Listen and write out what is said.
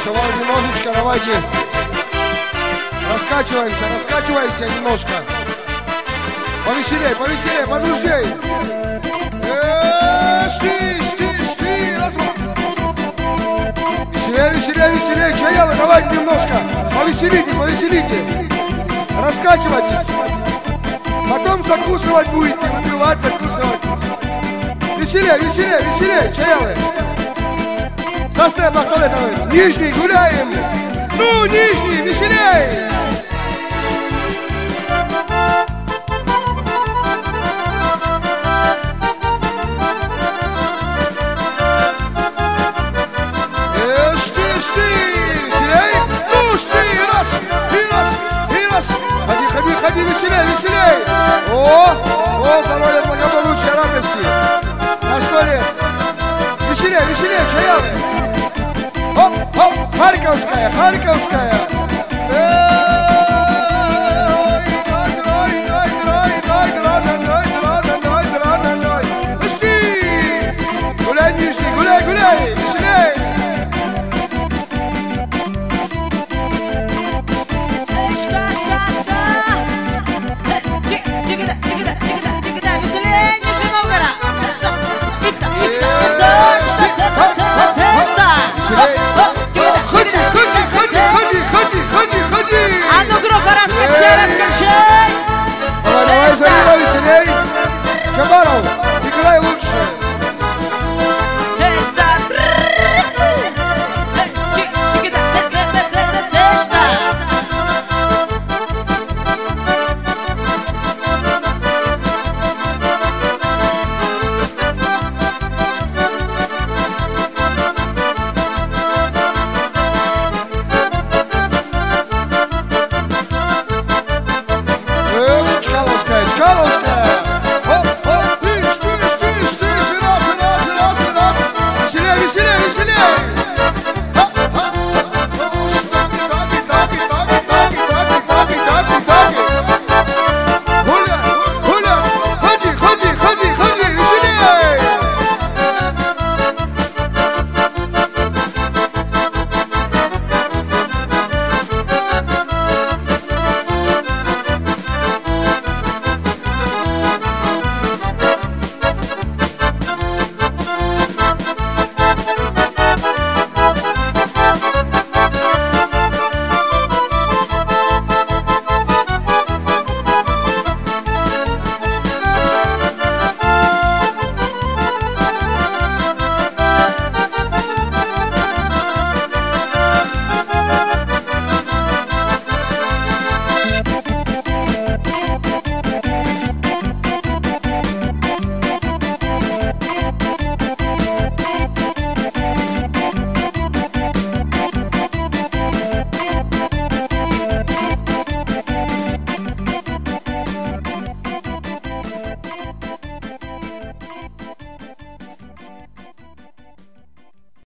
Шавал, немножечко, давайте. Раскачиваемся немножко. Повеселей, подружней. Шти, веселей. Чаялы, давайте немножко. Повеселите. Раскачивайтесь. Потом закусывать будете, выпивать, закусывать. Веселей, чаялы. Со степом, кто это? Нижний, гуляем. Ну, нижний, веселей. Веселей. Ну, и раз. Ходи, веселей. О, здоровья, благополучия, радости. На 100 лет. Веселей, чаялы. Оп, Харьковская.